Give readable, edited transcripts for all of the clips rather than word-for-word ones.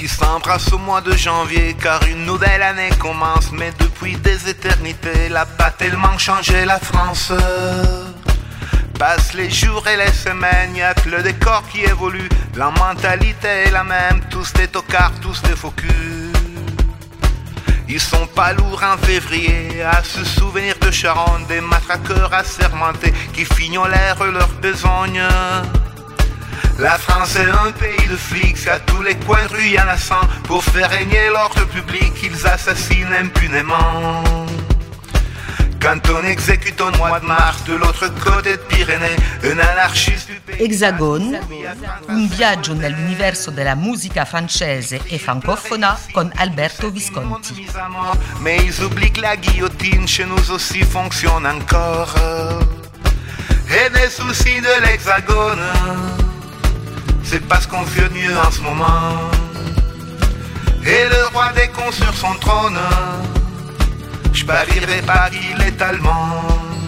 qui s'embrassent au mois de janvier, car une nouvelle année commence. Mais depuis des éternités, elle a pas tellement changé la France. Passent les jours et les semaines, y'a que le décor qui évolue. La mentalité est la même, tous des tocards, tous des faux culs. Ils sont pas lourds en février à se souvenir de Charonne, des matraqueurs assermentés qui fignolèrent leur besogne. La France est un pays de flics, à tous les coins de rue y'en a 100. Pour faire régner l'ordre public, ils assassinent impunément. Quand on exécute au mois de mars de l'autre côté de Pyrénées un anarchiste du pays. Hexagon, un viaggio nell'universo della musica francese e francofona con Alberto Visconti. Mais ils oublient que la guillotine chez nous aussi fonctionne encore. Et des soucis de l'Hexagone, c'est parce qu'on fait mieux en ce moment. Et le roi des cons sur son trône, je parierais pas qu'il est allemand.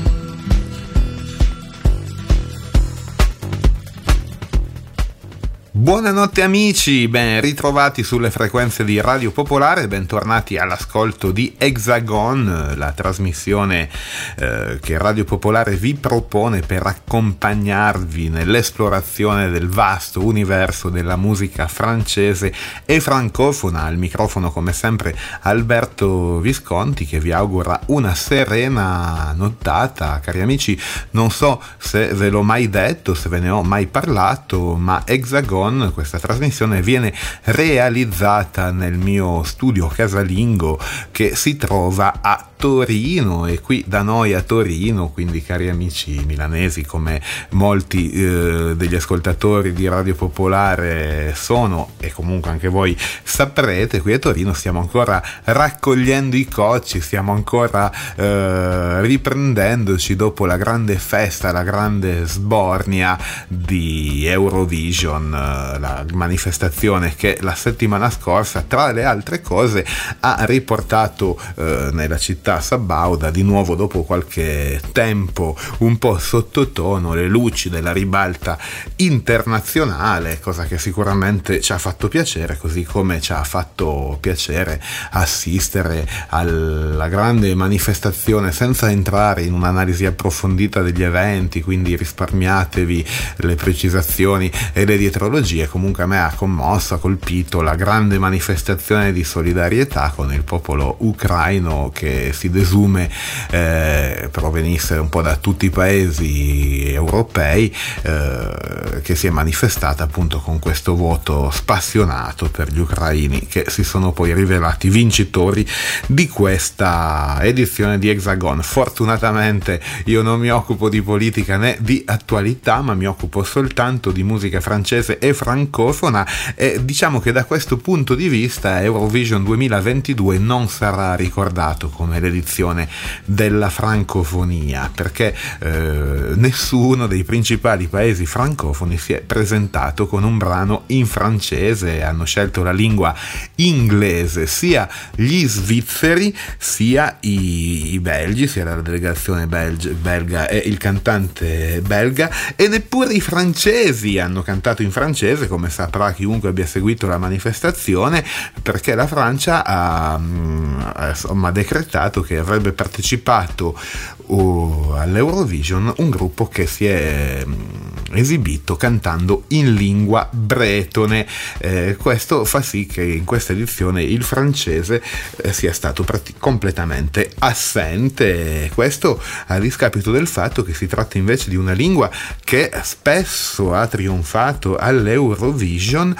Buonanotte amici, ben ritrovati sulle frequenze di Radio Popolare, bentornati all'ascolto di Hexagon, la trasmissione che Radio Popolare vi propone per accompagnarvi nell'esplorazione del vasto universo della musica francese e francofona. Al microfono come sempre Alberto Visconti, che vi augura una serena nottata. Cari amici, non so se ve l'ho mai detto, se ve ne ho mai parlato, ma Hexagon, questa trasmissione, viene realizzata nel mio studio casalingo che si trova a Torino, e qui da noi a Torino, quindi cari amici milanesi, come molti degli ascoltatori di Radio Popolare sono, e comunque anche voi saprete, qui a Torino stiamo ancora raccogliendo i cocci, stiamo ancora riprendendoci dopo la grande festa, la grande sbornia di Eurovision, la manifestazione che la settimana scorsa, tra le altre cose, ha riportato nella città sabauda di nuovo, dopo qualche tempo un po' sottotono, le luci della ribalta internazionale, cosa che sicuramente ci ha fatto piacere, così come ci ha fatto piacere assistere alla grande manifestazione, senza entrare in un'analisi approfondita degli eventi, quindi risparmiatevi le precisazioni e le dietrologie. Comunque a me ha commosso, ha colpito la grande manifestazione di solidarietà con il popolo ucraino, che si desume provenisse un po' da tutti i paesi europei, che si è manifestata appunto con questo voto spassionato per gli ucraini, che si sono poi rivelati vincitori di questa edizione di Hexagon. Fortunatamente io non mi occupo di politica né di attualità, ma mi occupo soltanto di musica francese e francofona, e diciamo che da questo punto di vista Eurovision 2022 non sarà ricordato come l'edizione della francofonia, perché nessuno dei principali paesi francofoni si è presentato con un brano in francese. Hanno scelto la lingua inglese sia gli svizzeri sia i belgi, sia la delegazione belga e il cantante belga, e neppure i francesi hanno cantato in francese, come saprà chiunque abbia seguito la manifestazione, perché la Francia ha decretato che avrebbe partecipato all'Eurovision un gruppo che si è esibito cantando in lingua bretone. Questo fa sì che in questa edizione il francese sia stato completamente assente, questo a discapito del fatto che si tratta invece di una lingua che spesso ha trionfato all'Eurovision,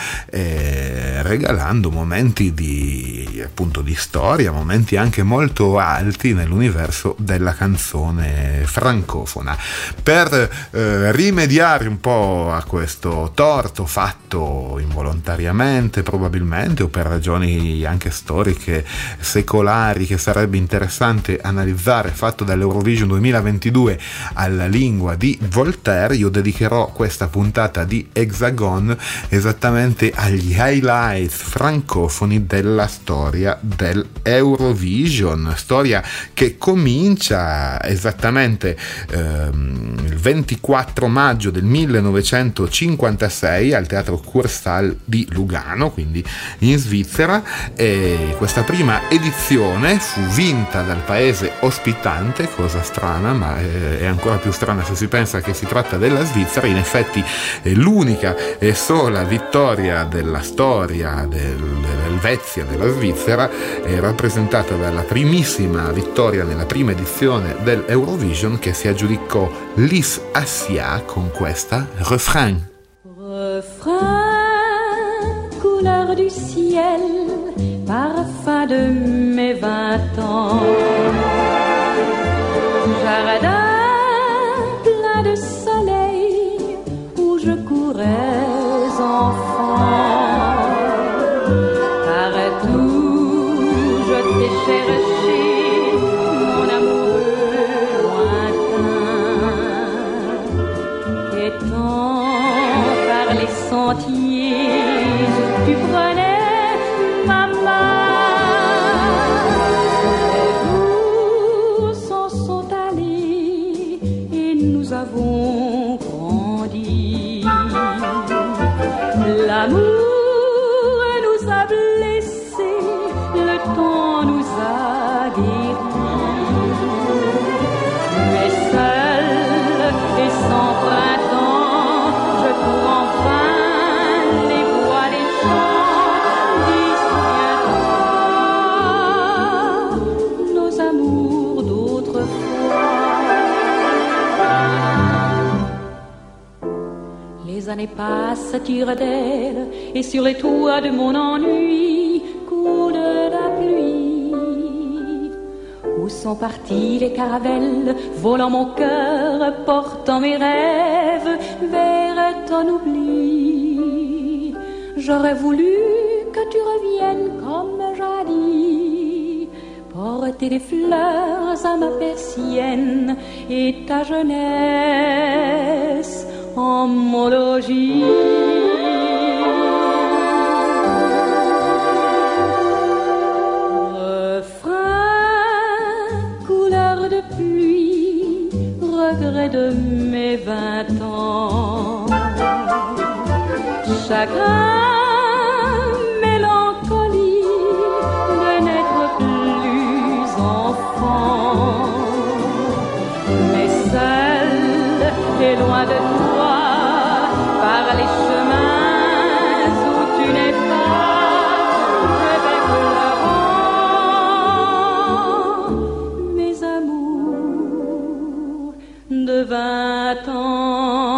regalando momenti di storia, momenti anche molto alti nell'universo della canzone francofona. Per rimediare un po' a questo torto fatto involontariamente probabilmente, o per ragioni anche storiche secolari che sarebbe interessante analizzare, fatto dall'Eurovision 2022 alla lingua di Voltaire, io dedicherò questa puntata di Hexagon esattamente agli highlights francofoni della storia dell'Eurovision, storia che comincia esattamente il 24 maggio del 1956 al Teatro Kursaal di Lugano, quindi in Svizzera, e questa prima edizione fu vinta dal paese ospitante, cosa strana, ma è ancora più strana se si pensa che si tratta della Svizzera. In effetti è l'unica e sola vittoria della storia dell'Helvetia della Svizzera, è rappresentata dalla primissima vittoria nella prima edizione dell'Eurovision, che si aggiudicò Lys Assia con questa refrain. Refrain, couleur du ciel, parfum de mes 20 ans. Jardin plein de soleil où je courais enfant. Partout je t'ai cherché, mon amoureux lointain. Quêtant par les sentiers où tu prenais ma main, les jours s'en sont allés et nous avons grandi. L'amour nous a blessés, le temps nous a guéris. Mais seul et sans printemps, je cours en vain les bois, les champs. Dis-toi nos amours d'autrefois. Les années passent, tirent d'aile, et sur les toits de mon ennui coule la pluie. Où sont partis les caravelles, volant mon cœur, portant mes rêves vers ton oubli. J'aurais voulu que tu reviennes comme jadis, porter des fleurs à ma persienne et ta jeunesse en homologie. Refrain, couleur de pluie, regret de mes 20 ans. Chagrin, mélancolie de n'être plus enfant. Mais seul et loin de toi, par les chemins où tu n'es pas, je vais pleurant mes amours de 20 ans.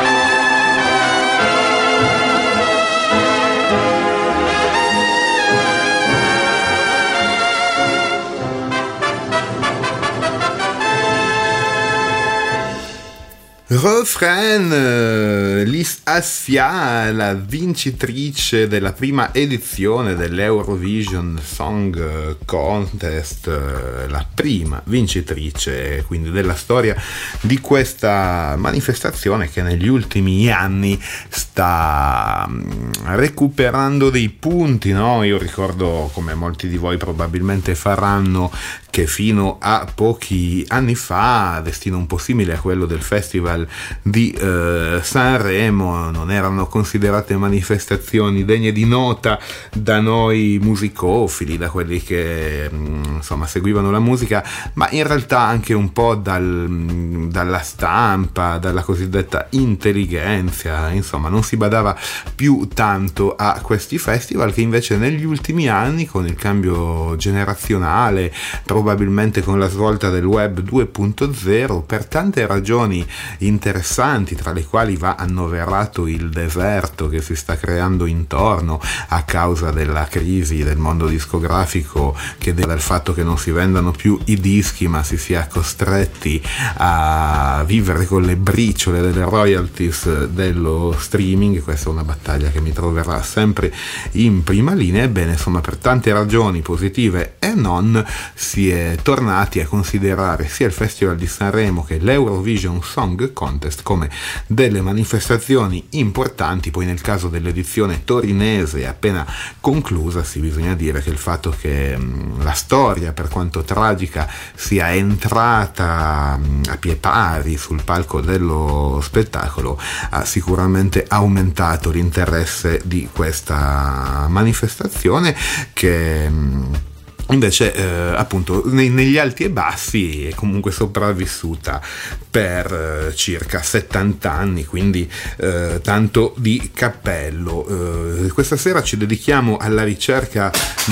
Refrain, Lys Assia, la vincitrice della prima edizione dell'Eurovision Song Contest, la prima vincitrice quindi della storia di questa manifestazione che negli ultimi anni sta recuperando dei punti, no? Io ricordo, come molti di voi probabilmente faranno, che fino a pochi anni fa, destino un po' simile a quello del Festival di Sanremo, non erano considerate manifestazioni degne di nota da noi musicofili, da quelli che insomma seguivano la musica, ma in realtà anche un po' dalla stampa, dalla cosiddetta intelligenza, insomma non si badava più tanto a questi festival, che invece negli ultimi anni, con il cambio generazionale, probabilmente con la svolta del web 2.0, per tante ragioni interessanti, tra le quali va annoverato il deserto che si sta creando intorno a causa della crisi del mondo discografico, che deriva dal fatto che non si vendano più i dischi ma si sia costretti a vivere con le briciole delle royalties dello streaming. Questa è una battaglia che mi troverà sempre in prima linea. Ebbene, insomma, per tante ragioni positive e non, si è tornati a considerare sia il Festival di Sanremo che l'Eurovision Song Contest come delle manifestazioni importanti. Poi nel caso dell'edizione torinese appena conclusasi, bisogna dire che il fatto che la storia, per quanto tragica, sia entrata a pie pari sul palco dello spettacolo ha sicuramente aumentato l'interesse di questa manifestazione, che invece appunto negli alti e bassi è comunque sopravvissuta per circa 70 anni, quindi tanto di cappello. Questa sera ci dedichiamo alla ricerca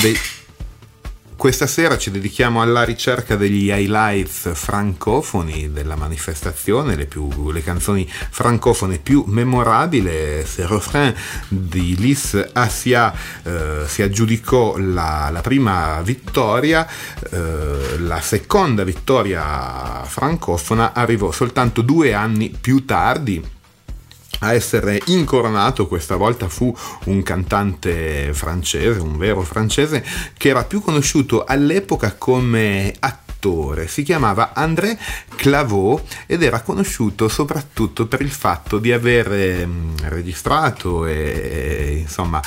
degli highlights francofoni della manifestazione, le canzoni francofone più memorabili. Ce refrain di Lys Assia si aggiudicò la prima vittoria, la seconda vittoria francofona arrivò soltanto 2 anni più tardi. A essere incoronato questa volta fu un cantante francese, un vero francese, che era più conosciuto all'epoca come attore. Si chiamava André Clavaux ed era conosciuto soprattutto per il fatto di aver registrato e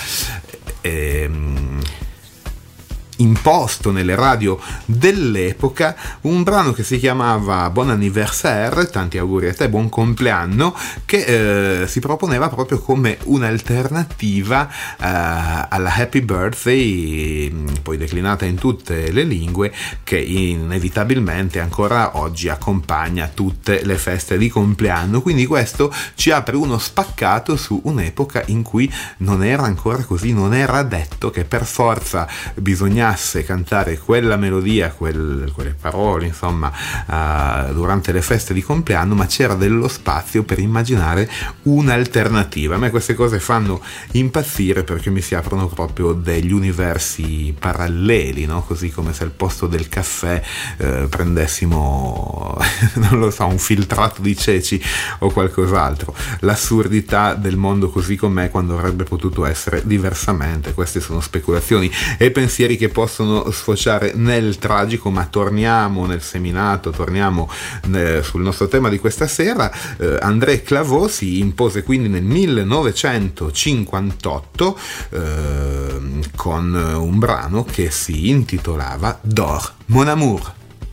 imposto nelle radio dell'epoca un brano che si chiamava Bon Anniversaire, tanti auguri a te, buon compleanno, che si proponeva proprio come un'alternativa alla Happy Birthday, poi declinata in tutte le lingue, che inevitabilmente ancora oggi accompagna tutte le feste di compleanno. Quindi questo ci apre uno spaccato su un'epoca in cui non era ancora così, non era detto che per forza bisognasse cantare quella melodia, quelle parole, insomma, durante le feste di compleanno, ma c'era dello spazio per immaginare un'alternativa. A me queste cose fanno impazzire perché mi si aprono proprio degli universi paralleli, no? Così come se al posto del caffè prendessimo non lo so, un filtrato di ceci o qualcos'altro. L'assurdità del mondo così com'è, quando avrebbe potuto essere diversamente. Queste sono speculazioni e pensieri che possono sfociare nel tragico, ma torniamo nel seminato, torniamo sul nostro tema di questa sera. André Clavaux si impose quindi nel 1958 con un brano che si intitolava Dors mon amour.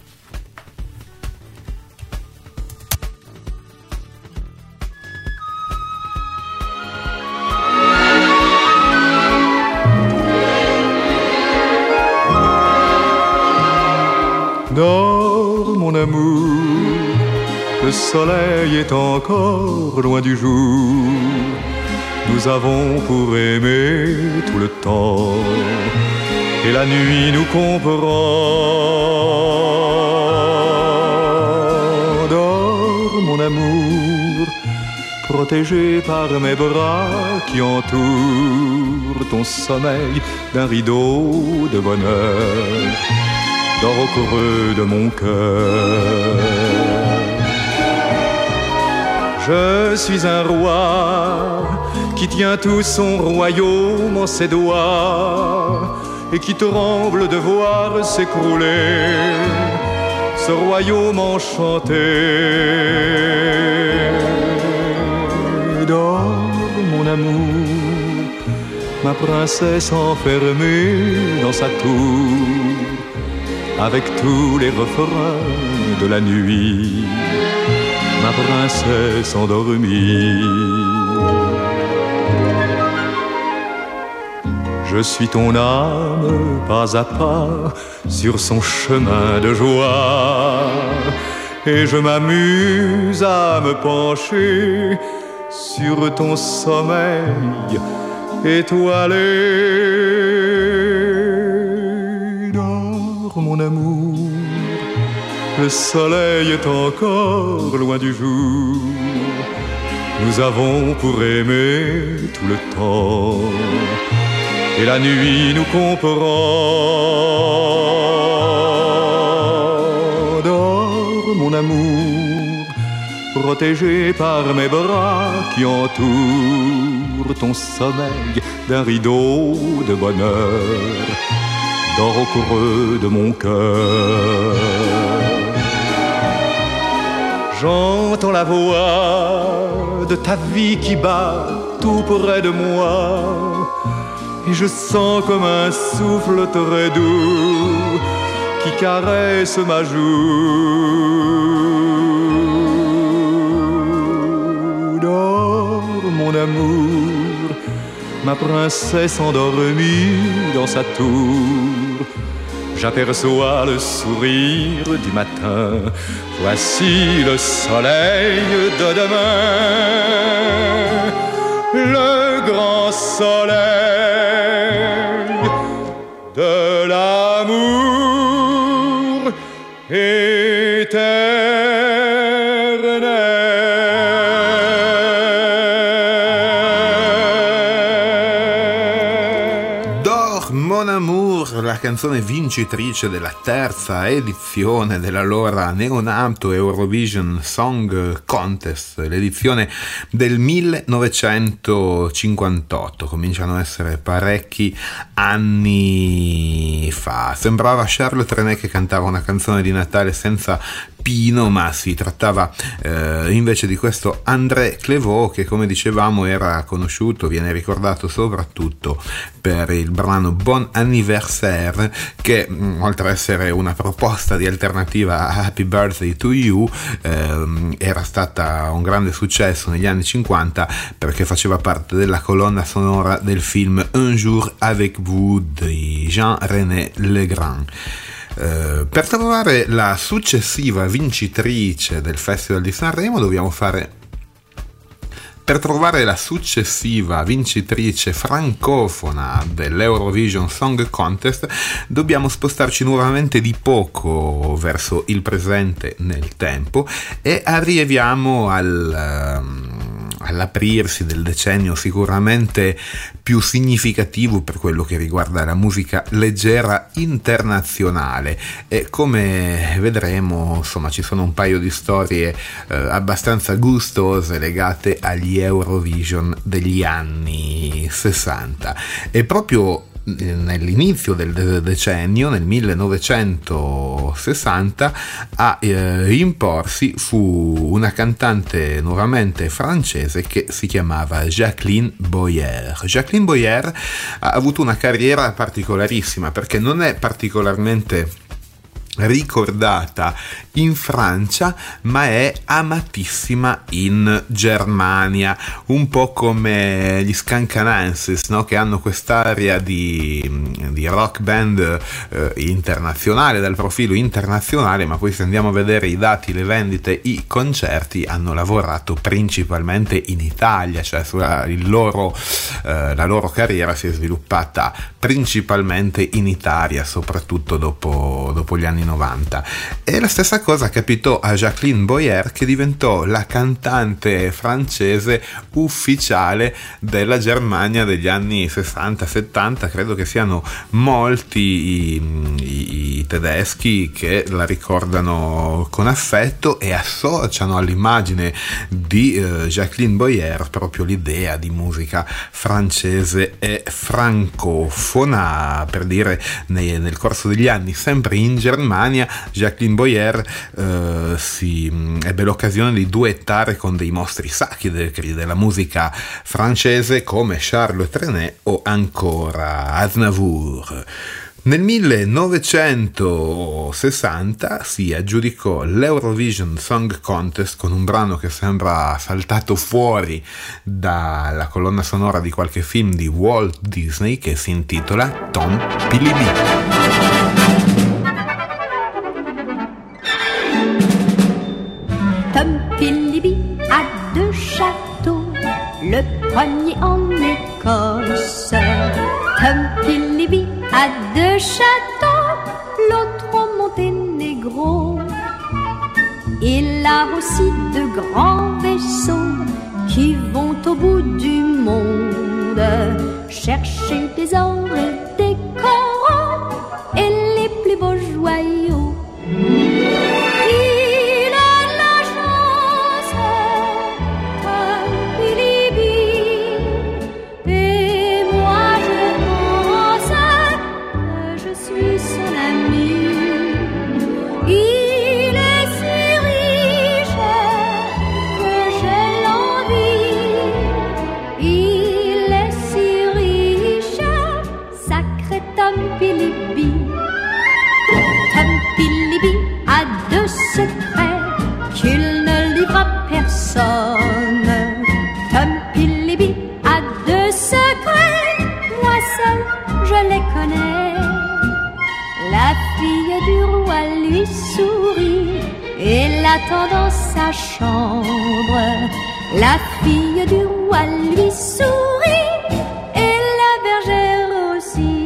Dors mon amour, le soleil est encore loin du jour. Nous avons pour aimer tout le temps, et la nuit nous comprend. Dors mon amour, protégé par mes bras qui entourent ton sommeil d'un rideau de bonheur. Dors au creux de mon cœur. Je suis un roi qui tient tout son royaume en ses doigts et qui tremble de voir s'écrouler ce royaume enchanté. Dors mon amour, ma princesse enfermée dans sa tour, avec tous les refrains de la nuit, ma princesse endormie. Je suis ton âme pas à pas sur son chemin de joie, et je m'amuse à me pencher sur ton sommeil étoilé. Dors mon amour, le soleil est encore loin du jour. Nous avons pour aimer tout le temps, et la nuit nous comprend. Dors mon amour, protégé par mes bras qui entourent ton sommeil d'un rideau de bonheur. dort au creux de mon cœur. J'entends la voix de ta vie qui bat tout près de moi, et je sens comme un souffle très doux qui caresse ma joue. Dors, mon amour, ma princesse endormie dans sa tour. J'aperçois le sourire du matin. Voici le soleil de demain, le grand soleil de l'amour éternel. Mon Amour, la canzone vincitrice della terza edizione dell'allora neonato Eurovision Song Contest, l'edizione del 1958. Cominciano a essere parecchi anni fa. Sembrava Charles Trenet che cantava una canzone di Natale senza Pino, ma si trattava invece di questo André Clévaux, che, come dicevamo, era conosciuto, viene ricordato soprattutto per il brano Bon Anniversaire, che oltre ad essere una proposta di alternativa a Happy Birthday to You, era stata un grande successo negli anni 50 perché faceva parte della colonna sonora del film Un jour avec vous di Jean-René Legrand. Per trovare la successiva vincitrice del Festival di Sanremo per trovare la successiva vincitrice francofona dell'Eurovision Song Contest dobbiamo spostarci nuovamente di poco verso il presente nel tempo e arriviamo all'aprirsi del decennio sicuramente più significativo per quello che riguarda la musica leggera internazionale, e come vedremo, insomma, ci sono un paio di storie abbastanza gustose legate agli Eurovision degli anni 60. E proprio nell'inizio del decennio, nel 1960, a imporsi fu una cantante nuovamente francese che si chiamava Jacqueline Boyer. Jacqueline Boyer ha avuto una carriera particolarissima perché non è particolarmente ricordata in Francia, ma è amatissima in Germania, un po' come gli Scancanensis, no? Che hanno quest'area di rock band internazionale, dal profilo internazionale, ma poi se andiamo a vedere i dati, le vendite, i concerti, hanno lavorato principalmente in Italia, cioè la loro carriera si è sviluppata principalmente in Italia, soprattutto dopo gli anni 90. E la stessa cosa capitò a Jacqueline Boyer, che diventò la cantante francese ufficiale della Germania degli anni 60-70. Credo che siano molti i tedeschi che la ricordano con affetto e associano all'immagine di Jacqueline Boyer proprio l'idea di musica francese e francofona. Per dire, nel corso degli anni, sempre in Germania, Jacqueline Boyer ebbe l'occasione di duettare con dei mostri sacri della musica francese come Charles Trenet o ancora Aznavour. Nel 1960 si aggiudicò l'Eurovision Song Contest con un brano che sembra saltato fuori dalla colonna sonora di qualche film di Walt Disney, che si intitola Tom Pilibhit. Tom Pilibhit a deux châteaux, le premier en Écosse. Tom Pilibhit a deux châteaux, l'autre au Monténégro. Il a aussi de grands vaisseaux qui vont au bout du monde chercher des ors et des coraux et les plus beaux joyaux. Suis les connais. La fille du roi lui sourit et l'attend dans sa chambre. La fille du roi lui sourit et la bergère aussi.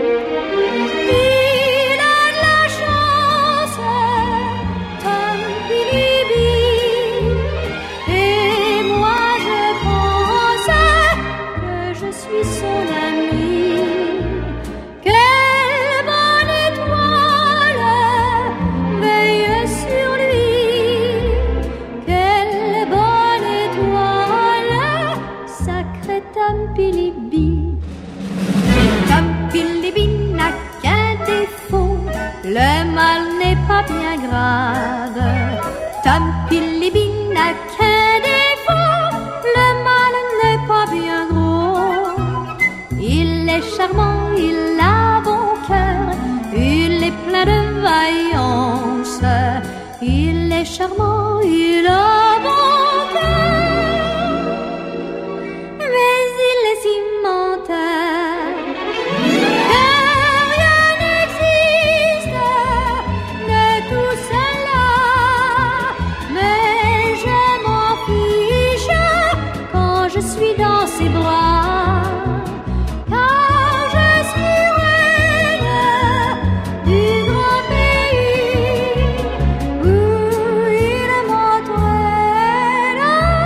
Il a de la chance, Tom Bilibi, et moi je pense que je suis son ami. Quelle bonne étoile veille sur lui, quelle bonne étoile, sacré Tom Bilibi. Tom Bilibi n'a qu'un défaut, le mal n'est pas bien grave. Tom Bilibi n'a qu'un défaut, le mal n'est pas bien gros. Il est charmant, il a bon cœur, il est plein de vaillance. Il est charmant, il a bon cœur, mais il est si menteur que rien n'existe de tout cela. Mais je m'en fiche quand je suis dans ses bras, car je suis reine du grand pays où il m'entraîne.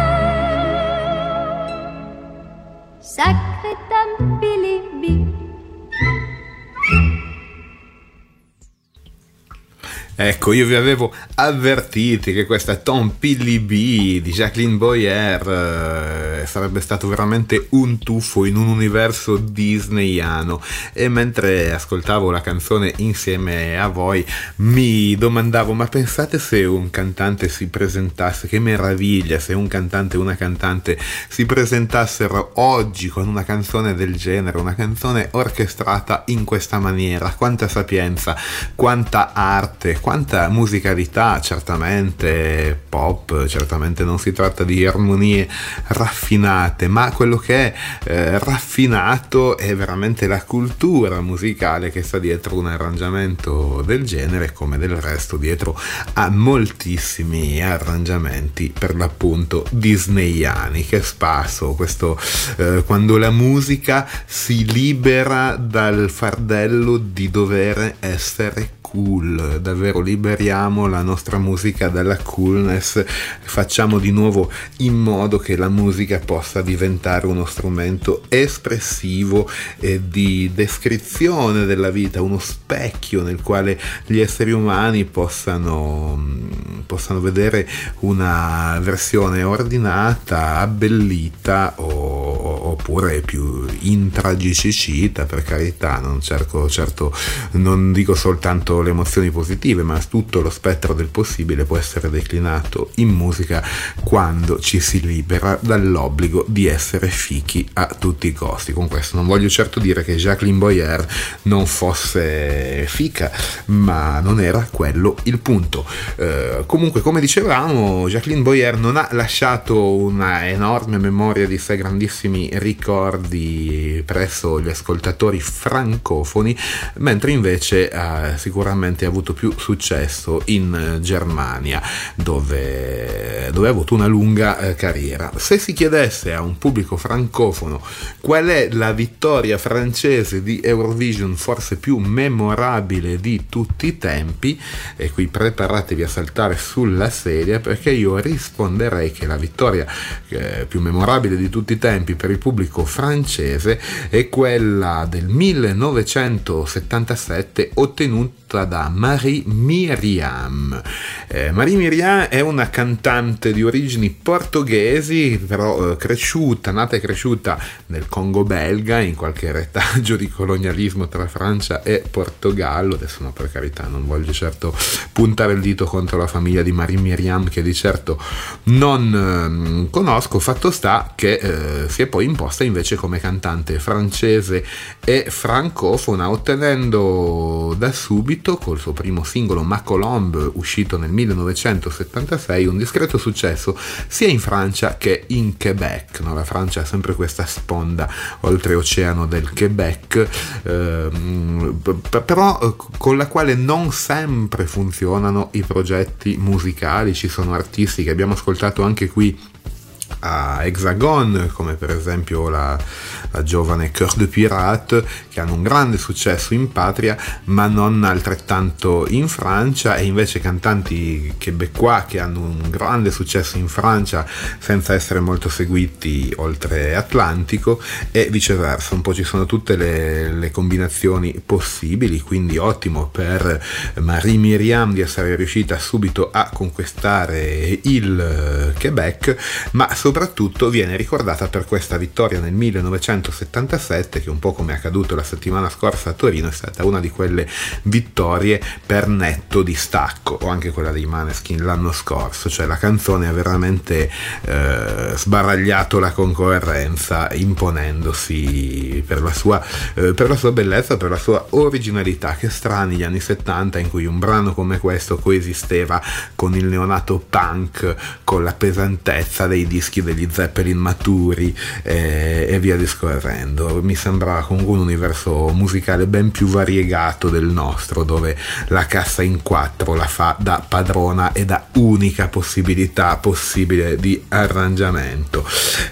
Sacré Tom Bilibi. Ecco, io vi avevo avvertiti che questa Tom Bilibi di Jacqueline Boyer sarebbe stato veramente un tuffo in un universo disneyano, e mentre ascoltavo la canzone insieme a voi mi domandavo: ma pensate se un cantante si presentasse, che meraviglia se un cantante e una cantante si presentassero oggi con una canzone del genere, una canzone orchestrata in questa maniera. Quanta sapienza, quanta arte, quanta musicalità. Certamente pop, certamente non si tratta di armonie raffinate, ma quello che è raffinato è veramente la cultura musicale che sta dietro un arrangiamento del genere, come del resto dietro a moltissimi arrangiamenti per l'appunto disneyani. Che spasso questo, quando la musica si libera dal fardello di dover essere cool. Davvero liberiamo la nostra musica dalla coolness, facciamo di nuovo in modo che la musica possa diventare uno strumento espressivo e di descrizione della vita, uno specchio nel quale gli esseri umani possano vedere una versione ordinata, abbellita oppure più intragicicita, per carità. Non certo, non dico soltanto le emozioni positive, ma tutto lo spettro del possibile può essere declinato in musica quando ci si libera dall'obbligo di essere fichi a tutti i costi. Con questo non voglio certo dire che Jacqueline Boyer non fosse fica, ma non era quello il punto. Comunque, come dicevamo, Jacqueline Boyer non ha lasciato una enorme memoria di sé, grandissimi ricordi presso gli ascoltatori francofoni, mentre invece ha sicuramente avuto più successo in Germania, dove ha avuto una lunga carriera. Se si chiedesse a un pubblico francofono qual è la vittoria francese di Eurovision forse più memorabile di tutti i tempi, e qui preparatevi a saltare sulla sedia, perché io risponderei che la vittoria più memorabile di tutti i tempi per il pubblico francese è quella del 1977 ottenuta da Marie Myriam. Marie Myriam è una cantante di origini portoghesi, però nata e cresciuta nel Congo belga, in qualche retaggio di colonialismo tra Francia e Portogallo. Adesso no, per carità, non voglio certo puntare il dito contro la famiglia di Marie Myriam, che di certo non conosco. Fatto sta che si è poi imposta invece come cantante francese e francofona, ottenendo da subito subito col suo primo singolo Macolombe, uscito nel 1976, un discreto successo sia in Francia che in Quebec. La Francia ha sempre questa sponda oltreoceano del Quebec, però con la quale non sempre funzionano i progetti musicali. Ci sono artisti che abbiamo ascoltato anche qui a Hexagon, come per esempio la giovane Cœur de Pirate, che hanno un grande successo in patria ma non altrettanto in Francia, e invece cantanti québécois che hanno un grande successo in Francia senza essere molto seguiti oltre Atlantico, e viceversa. Un po' ci sono tutte le combinazioni possibili, quindi ottimo per Marie Myriam di essere riuscita subito a conquistare il Quebec, ma soprattutto viene ricordata per questa vittoria nel 1977, che un po' come è accaduto la settimana scorsa a Torino è stata una di quelle vittorie per netto distacco, o anche quella dei Maneskin l'anno scorso, cioè la canzone ha veramente sbaragliato la concorrenza, imponendosi per la sua bellezza, per la sua originalità. Che strani gli anni 70 in cui un brano come questo coesisteva con il neonato punk, con la pesantezza dei dischi degli Zeppelin maturi e via discorrendo. Mi sembrava comunque un universo musicale ben più variegato del nostro, dove la cassa in quattro la fa da padrona e da unica possibilità possibile di arrangiamento.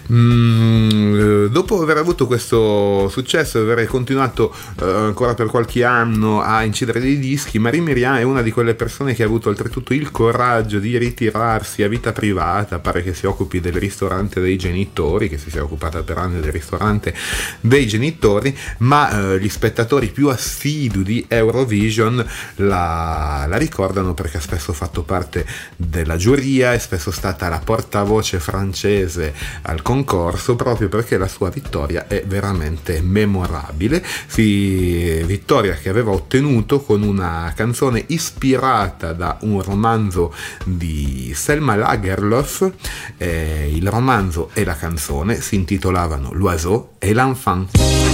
Dopo aver avuto questo successo e aver continuato ancora per qualche anno a incidere dei dischi, Marie Myriam è una di quelle persone che ha avuto oltretutto il coraggio di ritirarsi a vita privata. Pare che si occupi del ristorante dei genitori, che si sia occupata per anni del ristorante dei genitori, ma gli spettatori più assidui di Eurovision la ricordano perché ha spesso fatto parte della giuria, è spesso stata la portavoce francese al concorso, proprio perché la sua vittoria è veramente memorabile. Vittoria che aveva ottenuto con una canzone ispirata da un romanzo di Selma Lagerlöf. Il romanzo e la canzone si intitolavano L'oiseau et l'enfant.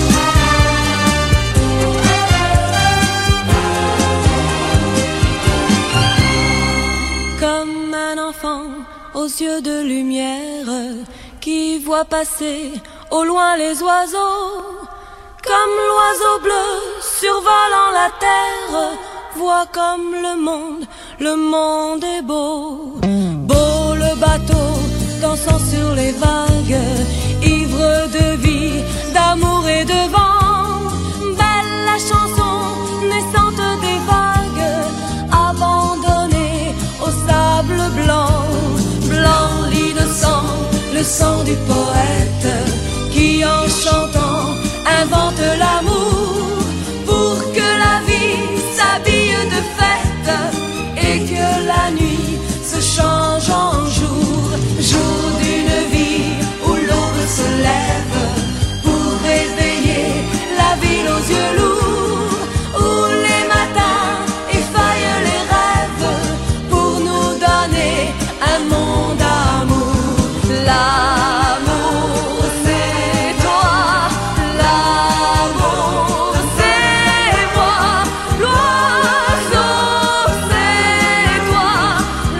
Comme un enfant aux yeux de lumière qui voit passer au loin les oiseaux, comme l'oiseau bleu survolant la terre, voit comme le monde est beau. Beau le bateau dansant sur les vagues, ivre de vie, d'amour et de vent. Belle la chanson naissante des vagues, abandonnée au sable blanc. Blanc lit de sang, le sang du poète, qui en chantant invente l'amour, pour que la vie s'habille de fête et que la nuit se change en jour. Jour d'une vie où l'aube se lève pour réveiller la ville aux yeux lourds, où les matins effeuillent les rêves pour nous donner un monde d'amour. L'amour c'est toi, l'amour c'est moi, l'oiseau c'est toi,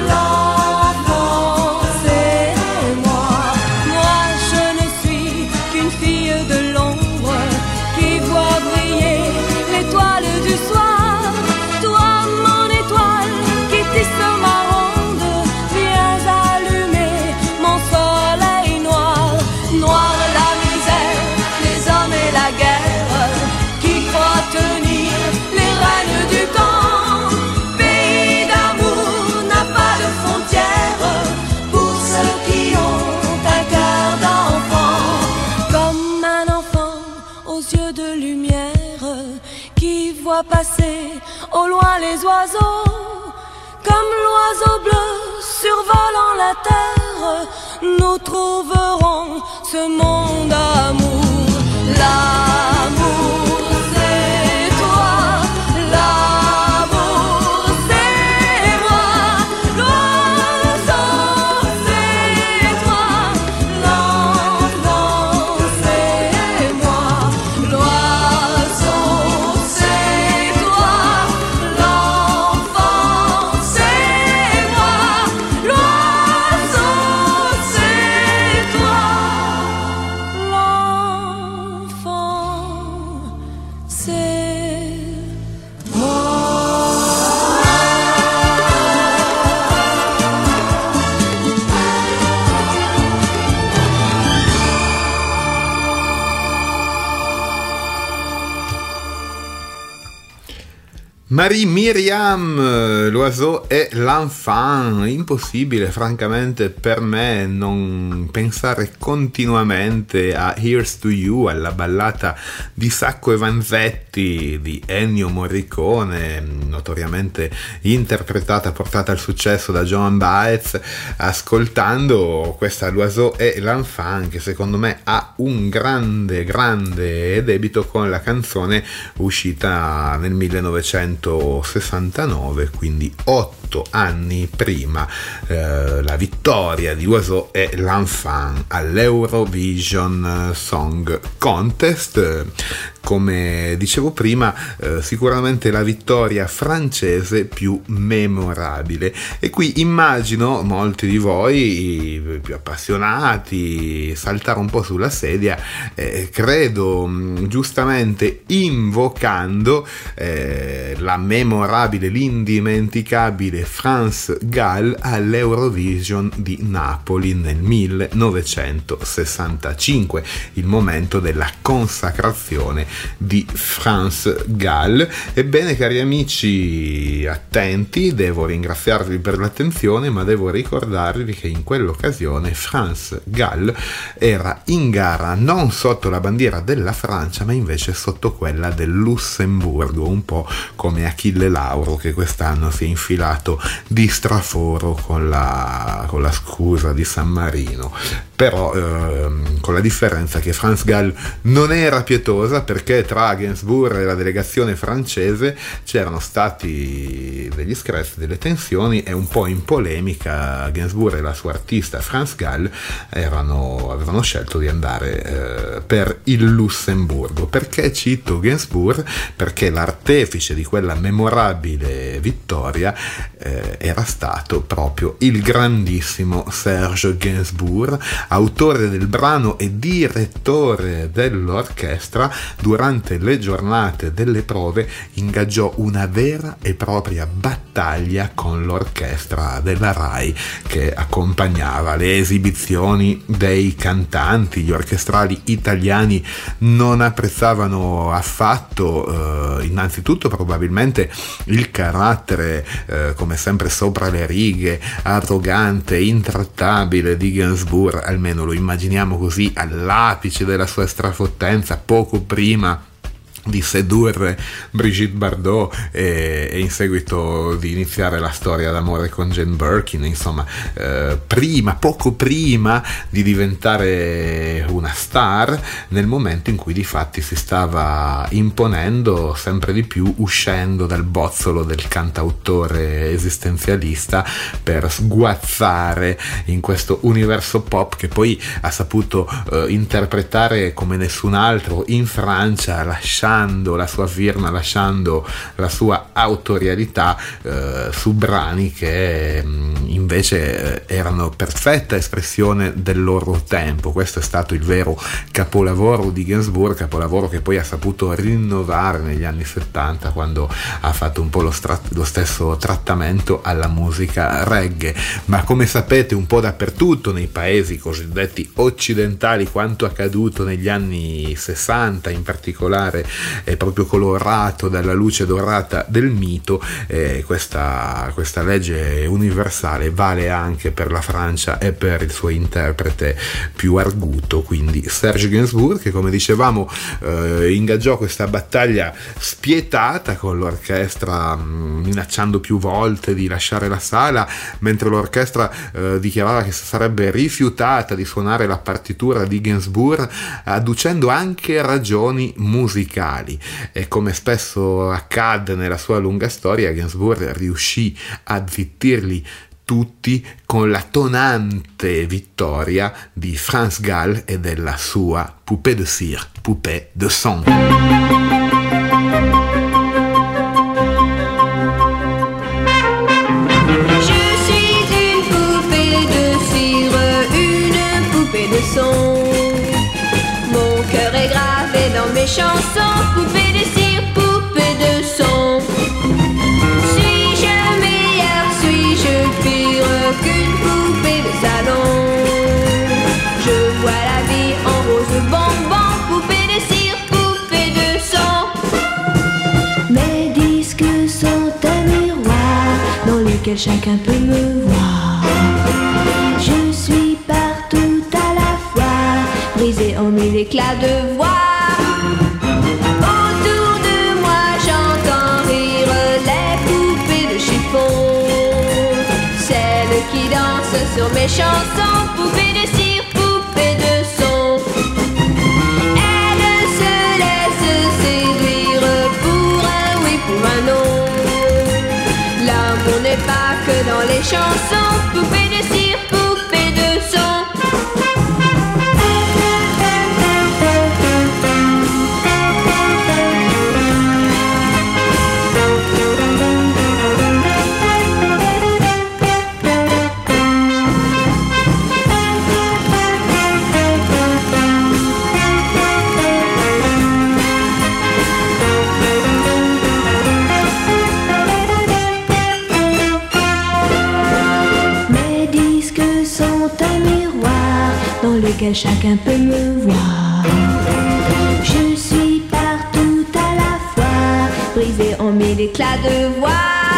l'enfant c'est moi. Moi je ne suis qu'une fille de l'ombre qui voit briller l'étoile du soir. Toi mon étoile qui tisse ma ronde, viens allumer mon soleil noir. Noir la misère, les hommes et la guerre, qui croient tenir les rênes du temps. Pays d'amour n'a pas de frontières pour ceux qui ont un cœur d'enfant. Comme un enfant aux yeux de lumière, qui voit passer au loin les oiseaux, comme l'oiseau bleu survolant la terre, nous trouverons ce monde d'amour. L'amour c'est toi, l'amour c'est moi, l'oiseau c'est toi, l'enfant c'est moi, l'oiseau c'est toi, l'enfant Marie-Myriam, L'Oiseau et l'Enfant. Impossibile francamente per me non pensare continuamente a Here's to You, alla ballata di Sacco e Vanzetti di Ennio Morricone, notoriamente interpretata, portata al successo da Joan Baez, ascoltando questa L'Oiseau et l'Enfant, che secondo me ha un grande debito con la canzone uscita nel 1969, quindi 8 anni prima la vittoria di L'Oiseau et l'Enfant all'Eurovision Song Contest. Come dicevo prima, sicuramente la vittoria francese più memorabile, e qui immagino molti di voi più appassionati saltare un po' sulla sedia, credo giustamente invocando la memorabile, l'indimenticabile France Gall all'Eurovision di Napoli nel 1965, il momento della consacrazione di France Gall. Ebbene, cari amici attenti, devo ringraziarvi per l'attenzione, ma devo ricordarvi che in quell'occasione France Gall era in gara non sotto la bandiera della Francia, ma invece sotto quella del Lussemburgo, un po' come Achille Lauro, che quest'anno si è infilato di straforo con la scusa di San Marino. Però con la differenza che France Gall non era pietosa, perché tra Gainsbourg e la delegazione francese c'erano stati degli screzi, delle tensioni, e un po' in polemica Gainsbourg e la sua artista France Gall avevano scelto di andare per il Lussemburgo. Perché cito Gainsbourg? Perché l'artefice di quella memorabile vittoria era stato proprio il grandissimo Serge Gainsbourg, autore del brano e direttore dell'orchestra. Durante le giornate delle prove ingaggiò una vera e propria battaglia con l'orchestra della RAI che accompagnava le esibizioni dei cantanti. Gli orchestrali italiani non apprezzavano affatto, innanzitutto probabilmente il carattere come sempre sopra le righe, arrogante, intrattabile di Gainsbourg, almeno lo immaginiamo così all'apice della sua strafottenza, poco prima di sedurre Brigitte Bardot e in seguito di iniziare la storia d'amore con Jane Birkin, insomma poco prima di diventare una star, nel momento in cui di fatti si stava imponendo sempre di più, uscendo dal bozzolo del cantautore esistenzialista per sguazzare in questo universo pop che poi ha saputo interpretare come nessun altro in Francia, lasciando la sua firma, lasciando la sua autorialità su brani che invece erano perfetta espressione del loro tempo. Questo è stato il vero capolavoro di Gainsbourg, capolavoro che poi ha saputo rinnovare negli anni 70, quando ha fatto un po' lo stesso trattamento alla musica reggae. Ma come sapete un po' dappertutto nei paesi cosiddetti occidentali, quanto accaduto negli anni 60 in particolare è proprio colorato dalla luce dorata del mito. Questa legge universale vale anche per la Francia e per il suo interprete più arguto, quindi Serge Gainsbourg, che come dicevamo ingaggiò questa battaglia spietata con l'orchestra, minacciando più volte di lasciare la sala, mentre l'orchestra dichiarava che sarebbe rifiutata di suonare la partitura di Gainsbourg, adducendo anche ragioni musicali. E come spesso accadde nella sua lunga storia, Gainsbourg riuscì a zittirli tutti con la tonante vittoria di France Gall e della sua Poupée de cire, Poupée de son. Mes chansons, poupée de cire, poupée de son. Suis-je meilleure, suis-je pire qu'une poupée de salon? Je vois la vie en rose bonbon, poupée de cire, poupée de son. Mes disques sont lequel chacun peut me voir. Je suis partout à la fois, brisée en mille éclats de voix. Autour de moi j'entends rire les poupées de chiffon, celles qui dansent sur mes chansons, poupées de cire, poupées de son. Elles se laissent séduire pour un oui, pour un non. L'amour n'est pas que dans les chansons, poupées de cire, poupées de son. Dans lequel chacun peut me voir. Je suis partout à la fois, brisée en mille éclats de voix.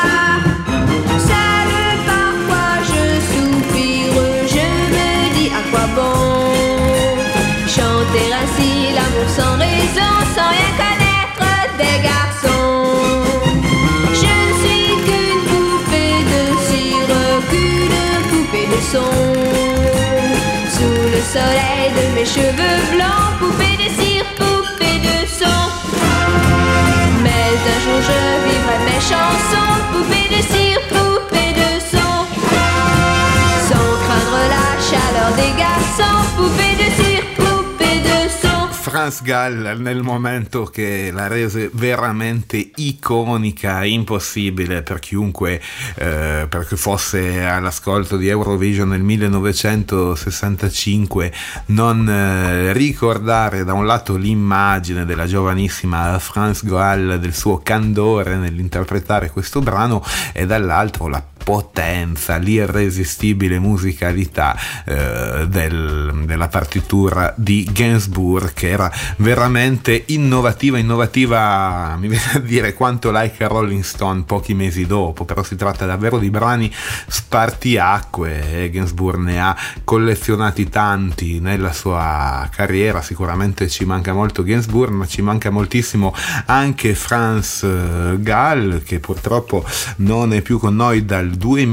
Seule parfois je soupire, je me dis à quoi bon chanter ainsi l'amour sans raison, sans rien connaître des garçons. Je ne suis qu'une poupée de cire, qu'une poupée de son. Sous le soleil de mes cheveux blancs, poupée de cire, poupée de son. Mais un jour je vivrai mes chansons, poupée de cire, poupée de son. Sans craindre la chaleur des garçons, poupée de cire, poupée de son. Franz Gall nel momento che la rese veramente iconica, impossibile per chiunque perché fosse all'ascolto di Eurovision nel 1965 non ricordare da un lato l'immagine della giovanissima Franz Gall, del suo candore nell'interpretare questo brano, e dall'altro la potenza, l'irresistibile musicalità della partitura di Gainsbourg, che era veramente innovativa, mi viene a dire quanto Like a Rolling Stone pochi mesi dopo, però si tratta davvero di brani spartiacque e Gainsbourg ne ha collezionati tanti nella sua carriera. Sicuramente ci manca molto Gainsbourg, ma ci manca moltissimo anche Franz Gall, che purtroppo non è più con noi dal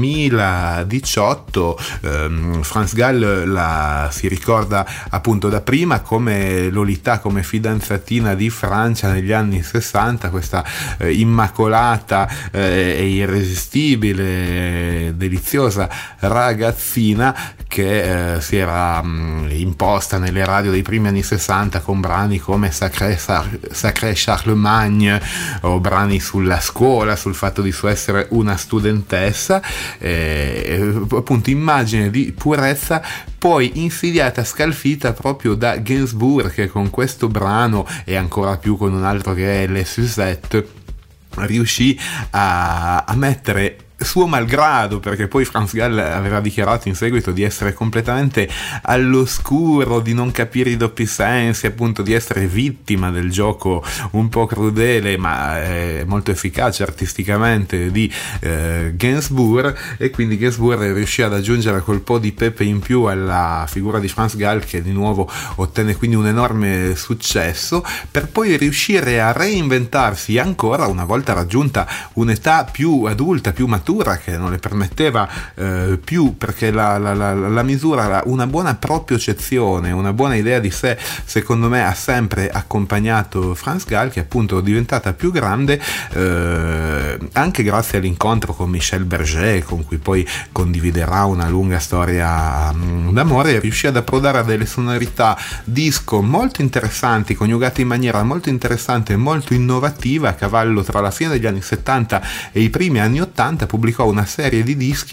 2018. Franz Gall la si ricorda appunto da prima come Lolita, come fidanzatina di Francia negli anni 60, questa immacolata e irresistibile, deliziosa ragazzina che si era imposta nelle radio dei primi anni 60 con brani come Sacré Charlemagne o brani sulla scuola, sul fatto di suo essere una studentessa, appunto immagine di purezza poi insidiata, scalfita proprio da Gainsbourg, che con questo brano e ancora più con un altro che è Le Suzette riuscì a mettere suo malgrado, perché poi Franz Gall aveva dichiarato in seguito di essere completamente all'oscuro, di non capire i doppi sensi, appunto di essere vittima del gioco un po' crudele ma molto efficace artisticamente di Gainsbourg, e quindi Gainsbourg riuscì ad aggiungere quel po' di pepe in più alla figura di Franz Gall, che di nuovo ottenne quindi un enorme successo, per poi riuscire a reinventarsi ancora una volta raggiunta un'età più adulta, più matura, che non le permetteva più, perché la misura, una buona propriocezione, una buona idea di sé, secondo me ha sempre accompagnato Franz Gall, che appunto è diventata più grande anche grazie all'incontro con Michel Berger, con cui poi condividerà una lunga storia d'amore, e riuscì ad approdare a delle sonorità disco molto interessanti, coniugate in maniera molto interessante e molto innovativa. A cavallo tra la fine degli anni 70 e i primi anni 80 pubblicò una serie di dischi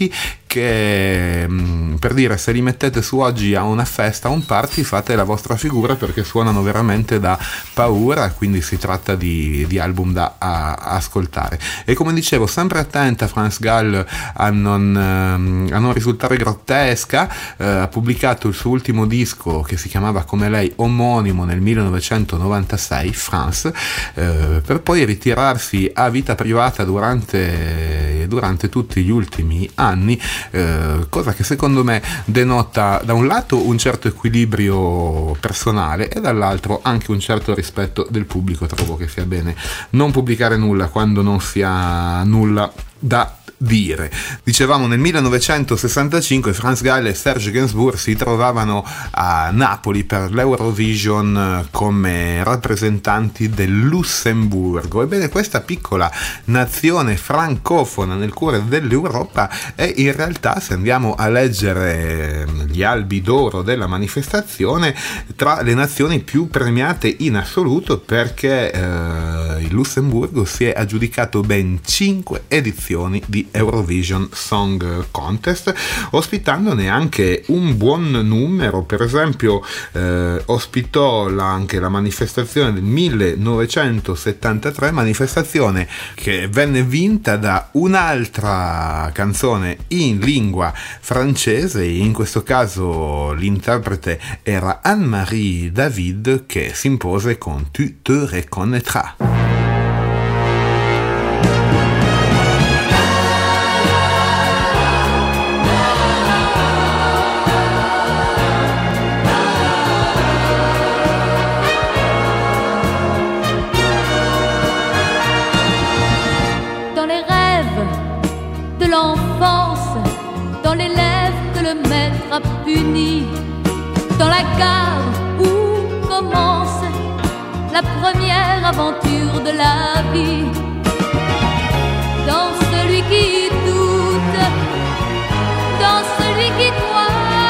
che per dire, se li mettete su oggi a una festa, a un party, fate la vostra figura, perché suonano veramente da paura, quindi si tratta di album da ascoltare. E come dicevo, sempre attenta France Gall a non risultare grottesca, ha pubblicato il suo ultimo disco che si chiamava come lei omonimo nel 1996, France, per poi ritirarsi a vita privata durante tutti gli ultimi anni, cosa che secondo me denota da un lato un certo equilibrio personale e dall'altro anche un certo rispetto del pubblico. Trovo che sia bene non pubblicare nulla quando non si ha nulla da dire. Dicevamo, nel 1965 Franz Gall e Serge Gainsbourg si trovavano a Napoli per l'Eurovision come rappresentanti del Lussemburgo. Ebbene, questa piccola nazione francofona nel cuore dell'Europa è in realtà, se andiamo a leggere gli albi d'oro della manifestazione, tra le nazioni più premiate in assoluto, perché il Lussemburgo si è aggiudicato ben 5 edizioni di Eurovision Song Contest, ospitandone anche un buon numero. Per esempio ospitò anche la manifestazione del 1973, manifestazione che venne vinta da un'altra canzone in lingua francese. In questo caso l'interprete era Anne-Marie David, che si impose con Tu te reconnaîtras. Dans les lèvres que le maître a puni, dans la gare où commence la première aventure de la vie, dans celui qui doute, dans celui qui croit.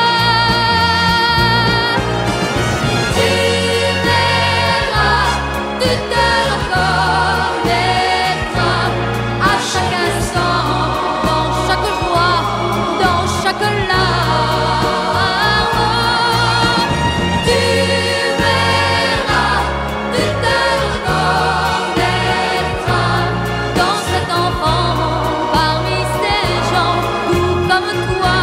Tu verras, tu te reconnaîtras à chaque instant, dans chaque joie, dans chaque larme. Tu verras, tu te reconnaîtras dans cet enfant, parmi ces gens tout comme toi.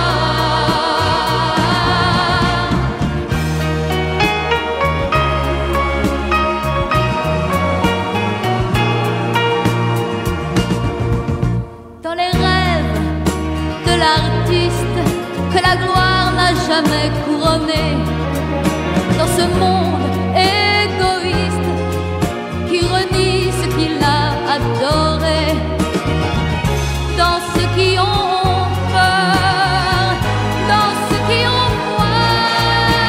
Dans les rêves de l'artiste que la gloire n'a jamais couronné, dans ce monde égoïste qui renie ce qu'il a adoré, dans ceux qui ont peur, dans ceux qui ont froid.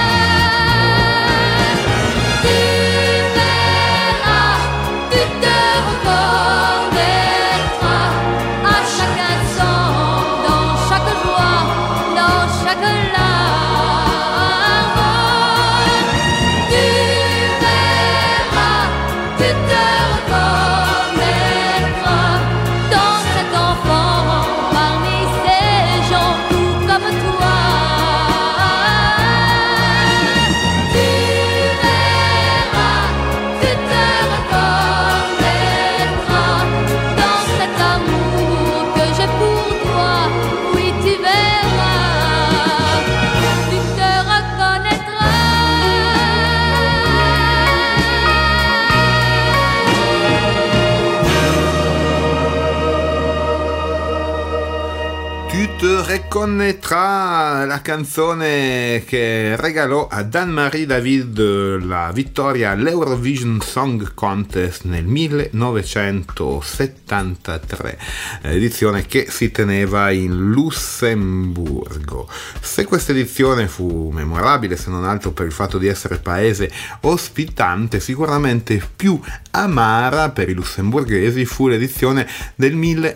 Tu verras, tu te reconnaîtras à chaque instant, dans chaque joie, dans chaque larme. Tu verras, tu te reconnaîtras dans cet enfant, parmi ces gens tout comme toi. Tu verras, tu te reconnaîtras dans cet amour que j'ai pour toi. Oui, tu verras, tu te reconnaîtras. Tu te reconnaîtras, la canzone che regalò ad Anne-Marie David la vittoria all'Eurovision Song Contest nel 1973, edizione che si teneva in Lussemburgo. Se questa edizione fu memorabile, se non altro per il fatto di essere paese ospitante, sicuramente più amara per i lussemburghesi fu l'edizione del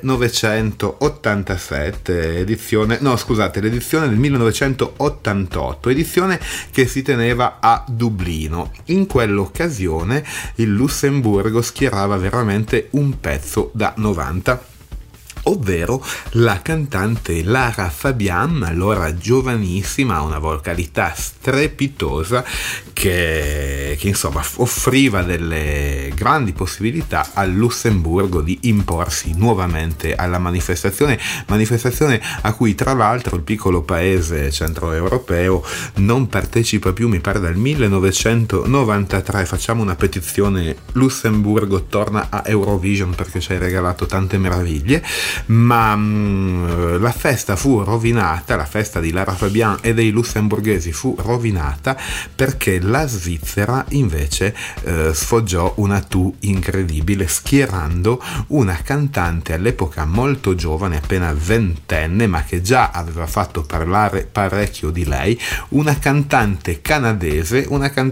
1987, l'edizione del 1988, edizione che si teneva a Dublino. In quell'occasione il Lussemburgo schierava veramente un pezzo da 90. ovvero la cantante Lara Fabian, allora giovanissima, una vocalità strepitosa che insomma offriva delle grandi possibilità al Lussemburgo di imporsi nuovamente alla manifestazione a cui tra l'altro il piccolo paese centroeuropeo non partecipa più, mi pare dal 1993. Facciamo una petizione: Lussemburgo torna a Eurovision perché ci hai regalato tante meraviglie. Ma la festa fu rovinata, la festa di Lara Fabian e dei lussemburghesi fu rovinata perché la Svizzera invece sfoggiò una toux incredibile, schierando una cantante all'epoca molto giovane, appena ventenne, ma che già aveva fatto parlare parecchio di lei, una cantante canadese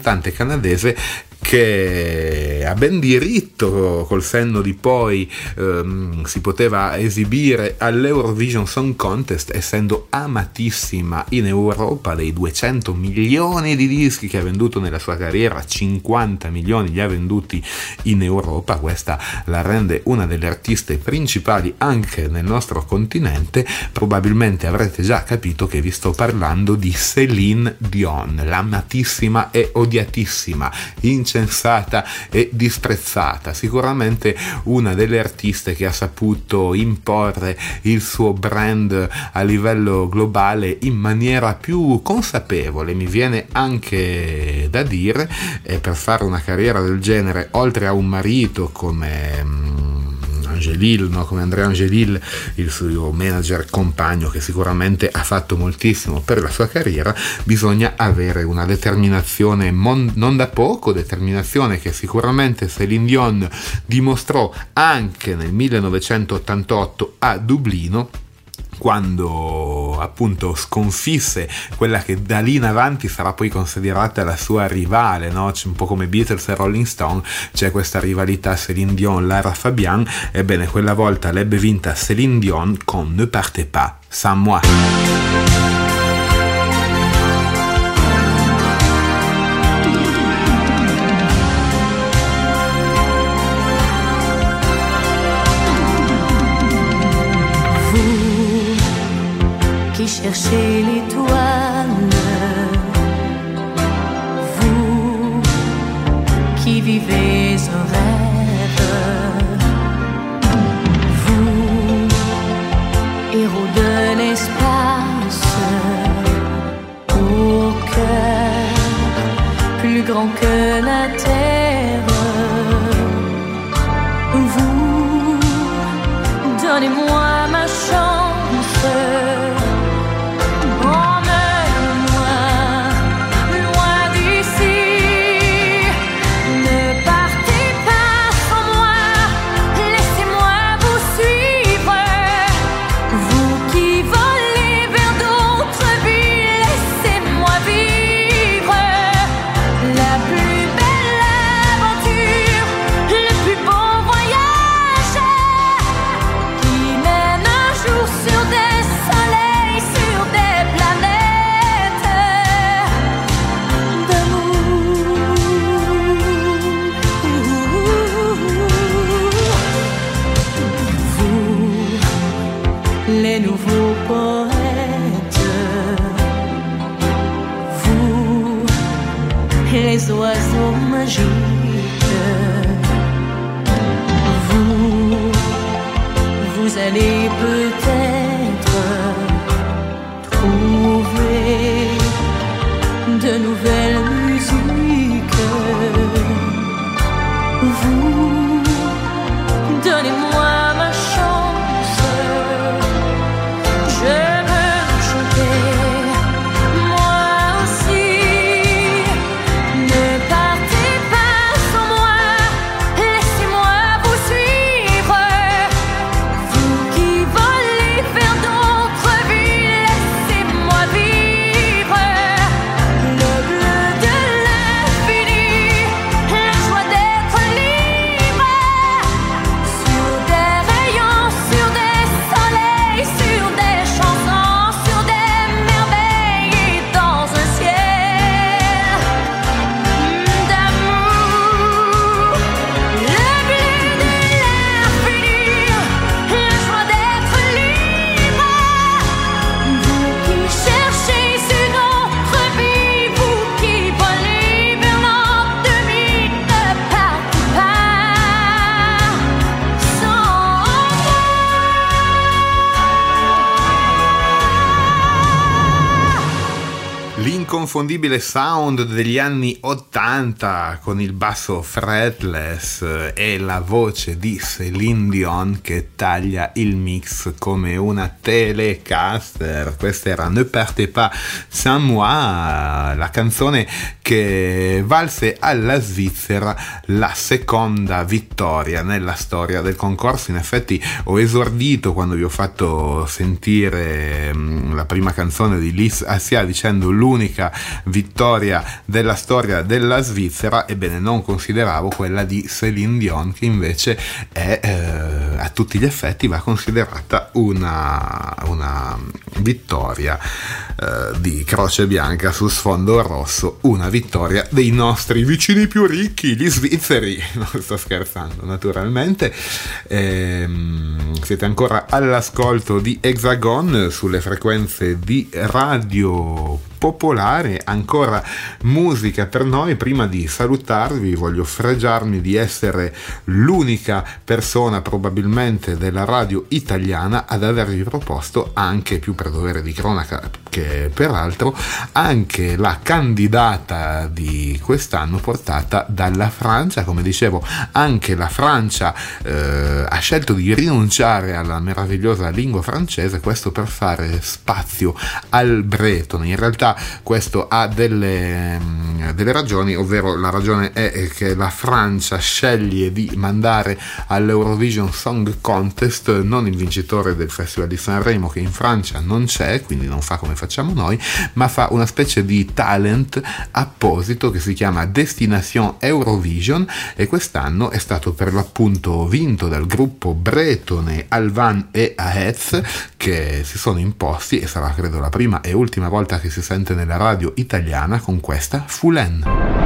che a ben diritto, col senno di poi, si poteva esibire all'Eurovision Song Contest, essendo amatissima in Europa. Dei 200 milioni di dischi che ha venduto nella sua carriera, 50 milioni li ha venduti in Europa. Questa la rende una delle artiste principali anche nel nostro continente. Probabilmente avrete già capito che vi sto parlando di Céline Dion, l'amatissima e odiatissima, incensata e disprezzata, sicuramente una delle artiste che ha saputo imporre il suo brand a livello globale in maniera più consapevole, mi viene anche da dire, e per fare una carriera del genere, oltre a un marito come come Andrea Angelil, il suo manager compagno, che sicuramente ha fatto moltissimo per la sua carriera, bisogna avere una determinazione non da poco, determinazione che sicuramente Céline Dion dimostrò anche nel 1988 a Dublino, quando appunto sconfisse quella che da lì in avanti sarà poi considerata la sua rivale, no? C'è un po' come Beatles e Rolling Stone, c'è questa rivalità Céline Dion-Lara Fabian. Ebbene, quella volta l'ebbe vinta Céline Dion con Ne partez pas sans moi. Cherchez l'étoile, vous qui vivez un rêve, vous, héros de l'espace, au cœur plus grand que la terre, vous, donnez-moi ma chance. Les oiseaux magiques, vous allez peut-être trouver de nouvelles musiques. Vous, donnez-moi ma chance. Je veux chanter. Volez l'inconfondibile sound degli anni 80 con il basso fretless e la voce di Céline Dion che taglia il mix come una Telecaster. Questa era Ne partez pas sans moi, la canzone che valse alla Svizzera la seconda vittoria nella storia del concorso. In effetti ho esordito quando vi ho fatto sentire la prima canzone di Lys Assia dicendo l'unica vittoria della storia della Svizzera. Ebbene, non consideravo quella di Céline Dion, che invece è a tutti gli effetti va considerata una vittoria di Croce Bianca su sfondo rosso, una vittoria dei nostri vicini più ricchi, gli svizzeri. Non sto scherzando, naturalmente. Siete ancora all'ascolto di Hexagon sulle frequenze di Radio Popolare, ancora musica per noi. Prima di salutarvi voglio fregiarmi di essere l'unica persona probabilmente della radio italiana ad avervi proposto, anche più per dovere di cronaca che peraltro, anche la candidata di quest'anno portata dalla Francia. Come dicevo, anche la Francia ha scelto di rinunciare alla meravigliosa lingua francese, questo per fare spazio al bretone. In realtà questo ha delle ragioni, ovvero la ragione è che la Francia sceglie di mandare all'Eurovision Song Contest non il vincitore del Festival di Sanremo, che in Francia non c'è, quindi non fa come facciamo noi, ma fa una specie di talent apposito che si chiama Destination Eurovision, e quest'anno è stato per l'appunto vinto dal gruppo bretone Alvan e Ahez, che si sono imposti, e sarà credo la prima e ultima volta che si sente nella radio italiana, con questa Fulen.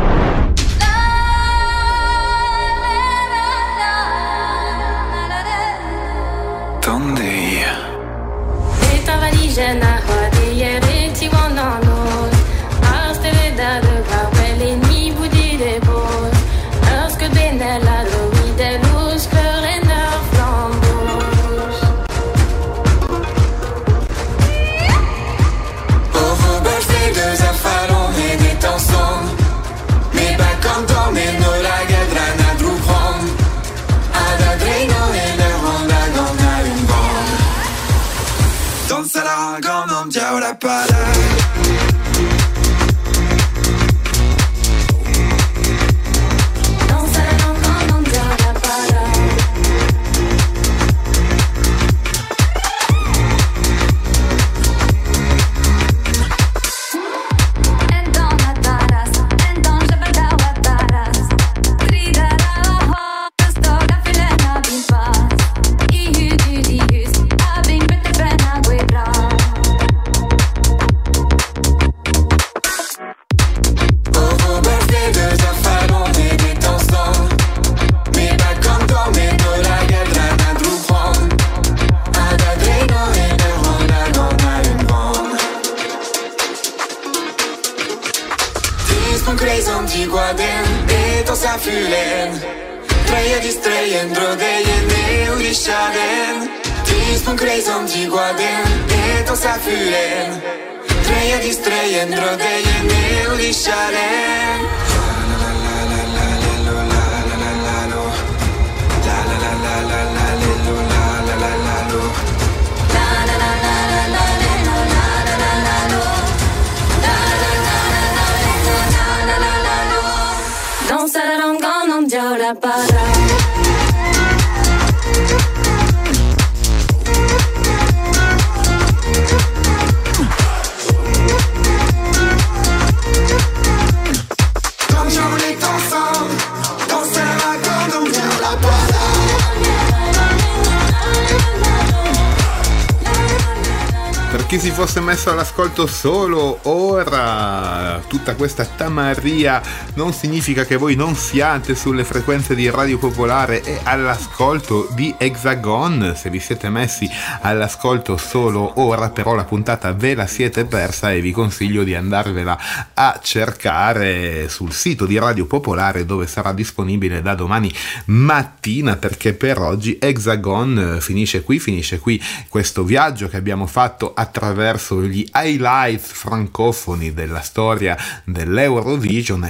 Donde ta valise na hadi yere ti wanano asteve da de vele ni budi de bo lorsque benella lo de luz perena flambos over birthday deux affaires et des tensions mais pas comme dans mais no la gadrana drupon ada dreno e le ronda donna une bombe danse la gomme en diao la pala. Chi si fosse messo all'ascolto solo ora tutta questa tamarria non significa che voi non siate sulle frequenze di Radio Popolare e all'ascolto di Hexagon. Se vi siete messi all'ascolto solo ora, però la puntata ve la siete persa e vi consiglio di andarvela a cercare sul sito di Radio Popolare, dove sarà disponibile da domani mattina, perché per oggi Hexagon finisce qui questo viaggio che abbiamo fatto attraverso attraverso gli highlights francofoni della storia dell'Eurovision,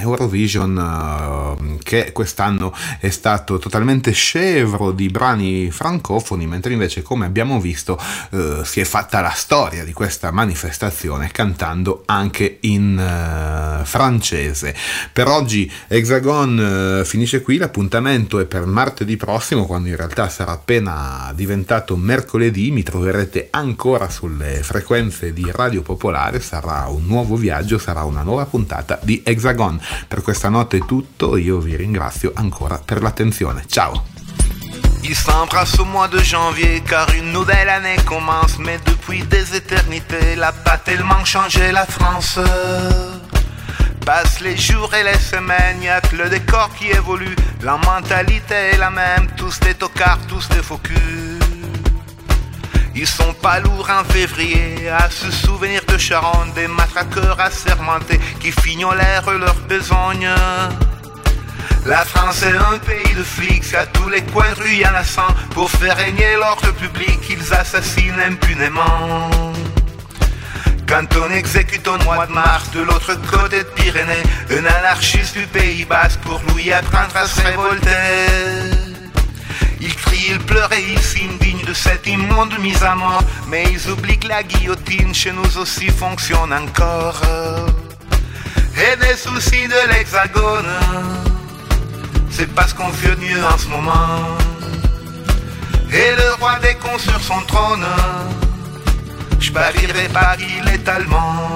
che quest'anno è stato totalmente scevro di brani francofoni, mentre invece, come abbiamo visto, si è fatta la storia di questa manifestazione cantando anche in francese. Per oggi Hexagon finisce qui, l'appuntamento è per martedì prossimo, quando in realtà sarà appena diventato mercoledì. Mi troverete ancora sulle frequenze di Radio Popolare, sarà un nuovo viaggio, sarà una nuova puntata di Hexagon. Per questa notte è tutto, io vi ringrazio ancora per l'attenzione, ciao. Ils s'embrassent au mois de janvier car une nouvelle année commence, mais depuis des éternités l'a pas tellement changé la France. Passent les jours et les semaines, y'a que le décor qui évolue, la mentalité est la même, tous des tocards, tous des faux culs. Ils sont pas lourds en février à se souvenir de Charonne, des matraqueurs assermentés qui fignolèrent leur besogne. La France est un pays de flics, à tous les coins de rue y'en a 100. Pour faire régner l'ordre public, ils assassinent impunément. Quand on exécute au mois de mars, de l'autre côté de Pyrénées, un anarchiste du Pays Basque pour lui apprendre à se révolter. Ils crient, ils pleurent et ils s'indignent de cette immonde mise à mort, mais ils oublient que la guillotine chez nous aussi fonctionne encore. Et des soucis de l'Hexagone, c'est parce qu'on fait mieux en ce moment. Et le roi des cons sur son trône, je parierais pas qu'il est allemand.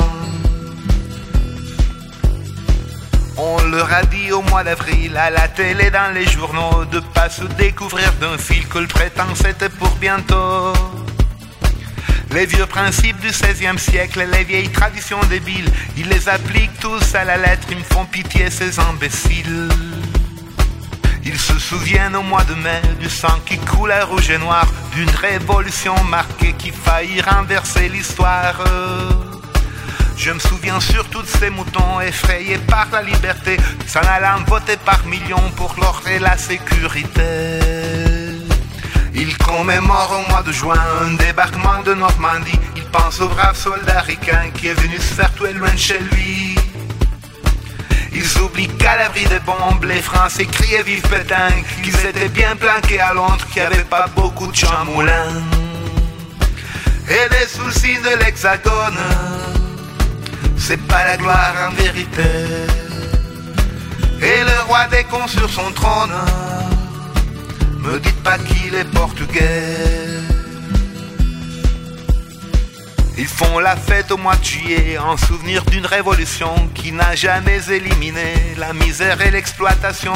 On leur a dit au mois d'avril, à la télé, dans les journaux, de pas se découvrir d'un fil que le prétend c'était pour bientôt. Les vieux principes du XVIe siècle, les vieilles traditions débiles, ils les appliquent tous à la lettre, ils me font pitié ces imbéciles. Ils se souviennent au mois de mai du sang qui coule à rouge et noir, d'une révolution marquée qui faillit renverser l'histoire. Je me souviens surtout de ces moutons effrayés par la liberté, s'en allant voter par millions pour l'ordre et la sécurité. Ils commémorent au mois de juin un débarquement de Normandie. Ils pensent au brave soldat ricain qui est venu se faire tuer loin de chez lui. Ils oublient qu'à l'abri des bombes, les Français criaient vive Pétain, qu'ils étaient bien planqués à Londres, qu'il n'y avait pas beaucoup de chamoulins. Et les soucis de l'Hexagone, c'est pas la gloire en vérité. Et le roi des cons sur son trône, me dites pas qu'il est portugais. Ils font la fête au mois de juillet en souvenir d'une révolution qui n'a jamais éliminé la misère et l'exploitation.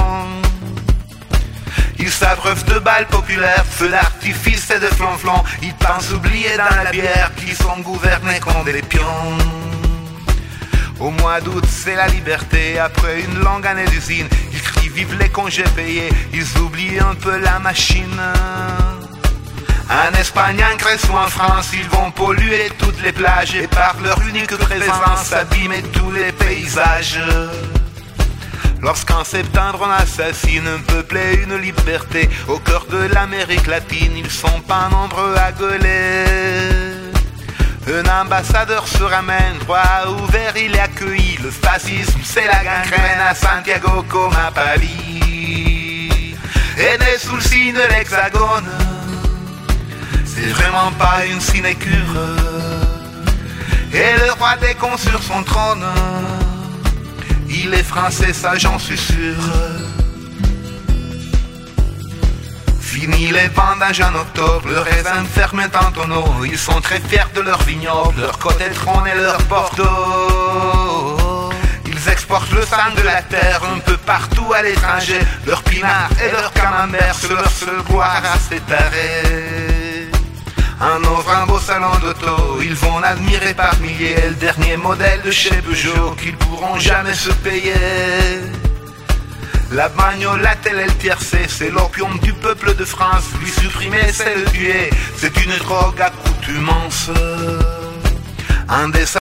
Ils s'abreuvent de balles populaires, feux d'artifice et de flonflons. Ils pensent oublier dans la bière qu'ils sont gouvernés comme des pions. Au mois d'août c'est la liberté, après une longue année d'usine. Ils crient vive les congés payés, ils oublient un peu la machine. En Espagne, en Grèce ou en France, ils vont polluer toutes les plages et par leur unique présence abîmer tous les paysages. Lorsqu'en septembre on assassine un peuple et une liberté au cœur de l'Amérique latine, ils sont pas nombreux à gueuler. Un ambassadeur se ramène, droit ouvert il est accueilli. Le fascisme c'est la gangrène à Santiago comme à Paris. Et des sous le signe de l'Hexagone, c'est vraiment pas une sinécure. Et le roi des cons sur son trône, il est français, ça j'en suis sûr. Fini les vendanges en octobre, le raisin fermente en tonneaux. Ils sont très fiers de leur vignoble, leur côté de trône et leur porto. Ils exportent le sang de la terre un peu partout à l'étranger. Leur pinard et leur camembert, c'est leur seule gloire à ces tarés. En ouvrant un beau salon d'auto, ils vont admirer par milliers le dernier modèle de chez Peugeot qu'ils pourront jamais se payer. La bagnole, la télé et le tiercé, c'est l'opium du peuple de France. Lui supprimer, c'est le tuer, c'est une drogue accoutumance. En